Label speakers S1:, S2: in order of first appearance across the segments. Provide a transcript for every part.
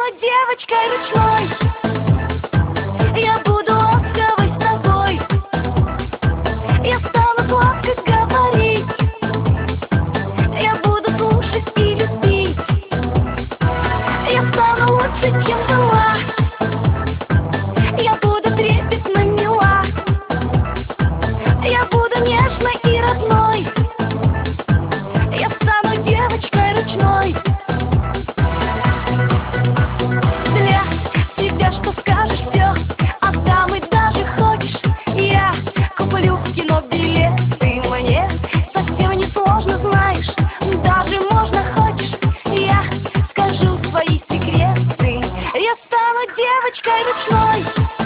S1: девочкой ручной. Я буду ласковой с тобой. Я стану сладко говорить. Я буду слушать и любить. Я стану лучше, чем была. Я буду трепетно мила. Я буду нежной и родной. Я стану девочкой ручной. Для тебя что скажешь, все отдам и даже хочешь. Я куплю в кино билет. Ты мне совсем не сложно, знаешь. Даже можно хочешь. Я скажу свои секреты. Я стану девочкой ручной.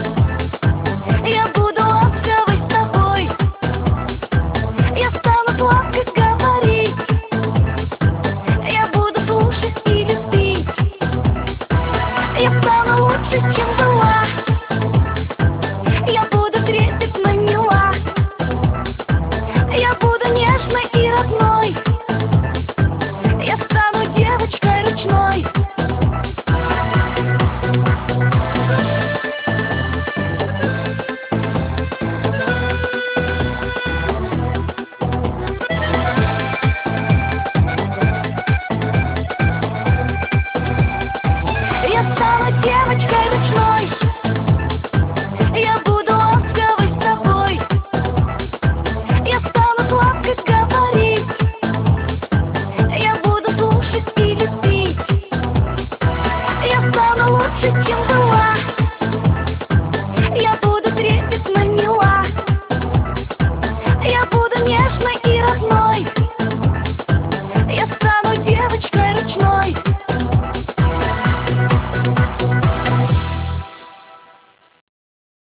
S1: Я буду ласковой с тобой. Я стану сладко говорить. Я буду слушать и любить. Я стану лучше, чем была. Я буду трепетно мила. Я буду нежной и родной. Я стану девочкой ручной. Я стану девочкой ручной. Я буду ласковой с тобой. Я стану сладко говорить. Я буду слушать и любить. Я стану лучше, чем была.